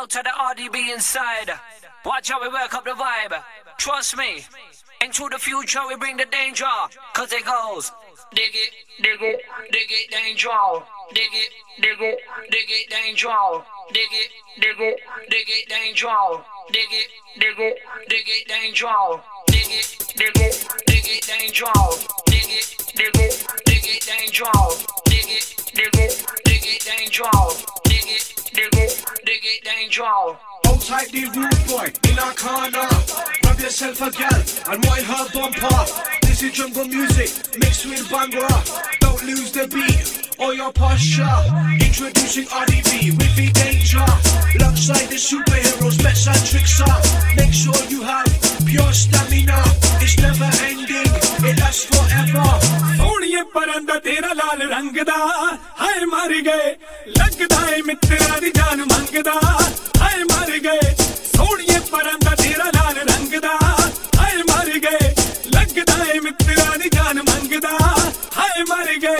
Out to the RDB inside. Watch how we work up the vibe. Trust me. Into the future we bring the danger. Cause it goes. Dig it, dig it, dig it, danger. Dig it, dig it, dig it, danger. Dig it, dig it, dig it, danger. Dig it, dig it, dig it, danger. Dig it, dig it, dig it, danger. Dig it, dig it, dig it, danger. Dig it, dig it, dig it, danger. Dig it, dig it, dig it, danger. Hold tight the rude boy in our corner. Grab yourself a gal and wind her bumper. This is jungle music mixed with Bhangra. Don't lose the beat or your posture. Introducing RDB with the danger. Alongside the superheroes, bets and tricks up. Make sure you have pure stamina. It's never ending, it lasts forever. सोनिए परंदा तेरा लाल रंग दा हाय मर गए लगदा है मित्रा दी जान मंगदा हाय मर गए सोनिए परंदा तेरा लाल रंग दा हाय मर गए लगदा है मित्रा दी जान मंगदा हाय मर गए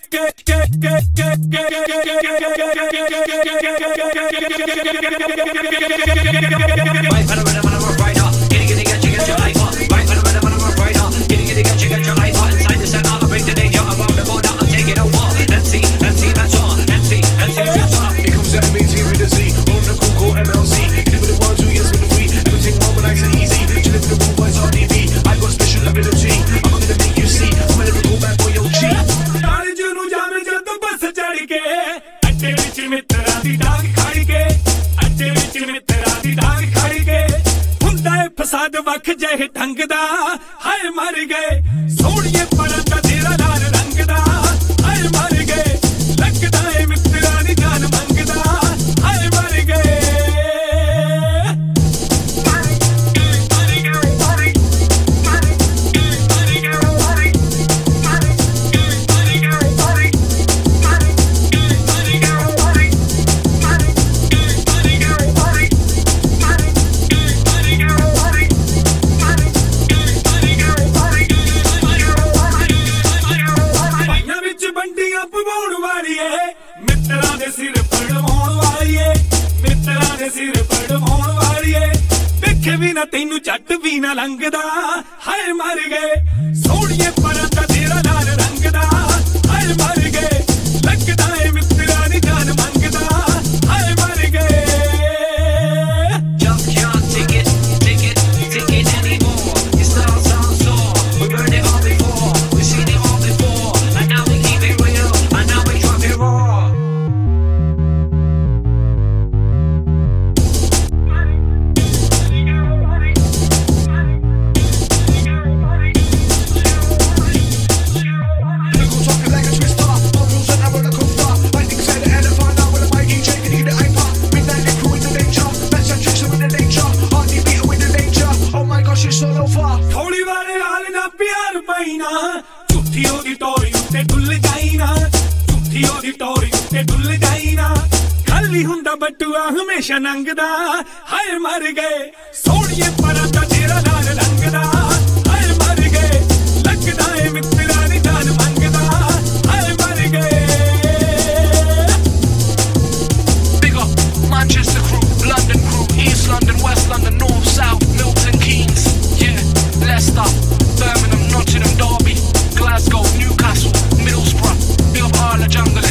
फसाद वख जह ढंग दा हाय मर गए सोनिए परंदा तेरा लाल रंग दा हाय मर गए लगदा है मित्रा दी जान मंगदा हाय मर गए बिना तेनू झट भी ना लंघदा हाय मर गए सोनिए परंदा तेरा लाल रंग दा हाय मर गए लगदा है मित्रा दी जान मंगदा हाय मर गए Just can't take it anymore. Your style sounds sore. We heard it all before. We've seen it all before. And now we keep it real. And now we drop it raw. झूठी ओदी टोरी उत्ते डुल जाई ना झूठी ओदी टोरी उत्ते डुल जाई ना खाली हुंदा बटुआ हमेशा नंगदा हाय मर गए सोनिए परंदा तेरा लाल रंग दा हाय मर गए लगदा है मित्रा दी जान मंगदा हाय मर गए Big up Manchester crew, London crew, East London, West London, North, South, Milton Keynes, yeah, Leicester, Birmingham, Nottingham, Derby, Glasgow, Newcastle, Middlesbrough, big up all the jungle